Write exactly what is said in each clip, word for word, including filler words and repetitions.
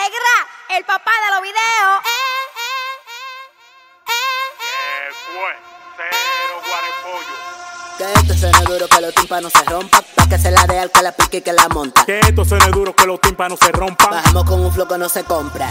Alegra, el papá de los videos. ¿Qué fue? Cero guarepollo. Que esto suene duro, que los tímpanos se rompan. Pa' que se la dé al que la pique y que la monta. Que esto suene duro, que los tímpanos se rompan. Bajamos con un flow que no se compra.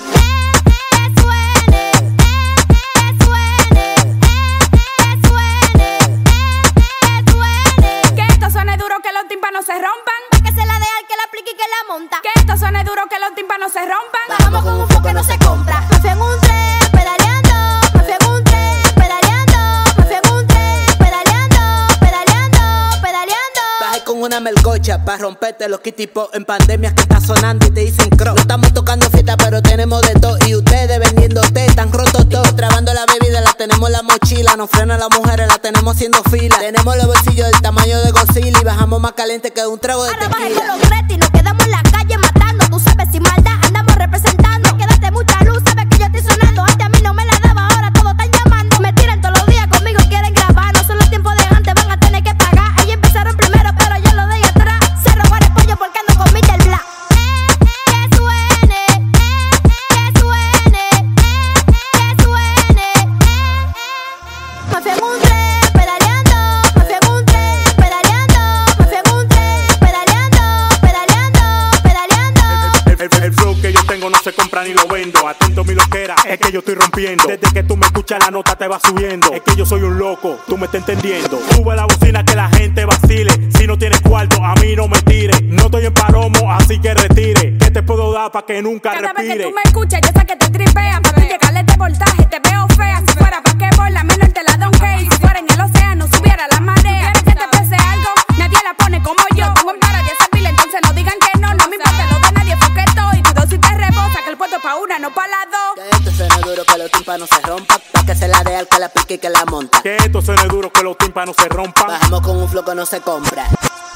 Se rompan, pa' que se la dé al que la aplique y que la monta. Que esto suene duro, que los tímpanos se rompan. Bajamos con un flow que no se compra. Me fui en un tren, pedaleando. Me fui en un tren, pedaleando. Me fui en un tren, pedaleando. Pedaleando, pedaleando. Bajé con una melcocha pa' romperte los kitipos en pandemias que está sonando y te dicen croc. No estamos tocando fiesta, pero tenemos de todo. Y ustedes vendiendo té, tan rotos todos. Trabando la bebida, la tenemos la mochila. Nos frenan las mujeres, la tenemos haciendo fila. Tenemos los bolsillos del tamaño de Godzilla y bajamos más caliente que un trago de Ahora tequila. bajé con los retos y nos quedamos en la calle matando. Tú sabes sin maldad andamos representando. Quédate mucha luz, sabes que yo estoy sonando. Antes a mí no me la daba, ahora todos están llamando. Me tiran todos los días conmigo y quieren grabar. No son los tiempos de antes, van a tener que pagar. Ellos empezaron primero, pero yo lo doy atrás. Cero guarepollo porque ando con Mister Black. Que suene, que suene, que suene. Me fui en un tren, pedaleando. Me fui en un tren, pedaleando. Me fui en un tren, pedaleando, pedaleando, pedaleando. El, el, el flow que yo tengo no se compra ni lo vendo. Atento mi loquera, es que yo estoy rompiendo. Desde que tú me escuchas la nota te va subiendo. Es que yo soy un loco, tú me estás entendiendo. Sube la bocina que la gente vacile. Si no tienes cuarto, a mí no me tire. No estoy en paromo, así que retire. ¿Qué te puedo dar pa' que nunca Cada respire? vez que tú me escuchas, yo sé que te tripean. Para tú llegarle este voltaje, te veo fea. Si fuera basquetbol, la menos te la donkey. Si fuera en el océano, subiera la marea. ¿Quieres que te pese algo? Nadie la pone como yo. Tengo en para de esa pila, entonces no digan que no. No me importa lo de nadie, porque estoy. Tu dosis te rebosa, que el puesto pa' una, no pa' las dos. Que esto suene duro, que los tímpanos se rompan. Pa' que se la dé al que la pique y que la monta. Que esto suene duro, que los tímpanos se rompan. Bajamos con un flow que no se compra.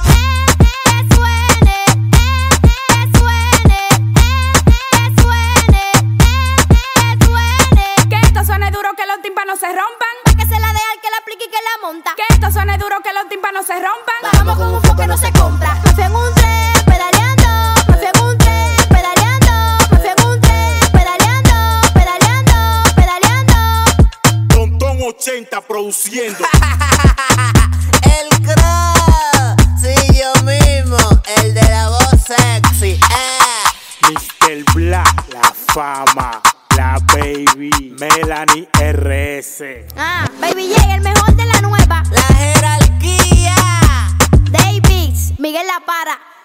Que suene, que suene, que suene, que suene. Que esto suene duro, que los tímpanos se rompan. Pa' que se la dé al que la aplique y que la monta. Que esto suene duro, que los tímpanos se rompan. Bajamos con un flow que no se compra. Me fui en un tren, pedaleando. Me fui en un tren, pedaleando. Me fui en un tren, pedaleando. Pedaleando, pedaleando. Tontón ochenta produciendo. El crack, sí, yo mismo, el de la voz sexy, eh. Mister Black, la fama, la baby, Melanie R S. Ah, Baby J, el mejor de la nueva. La jerarquía. Davis, Miguel La Para.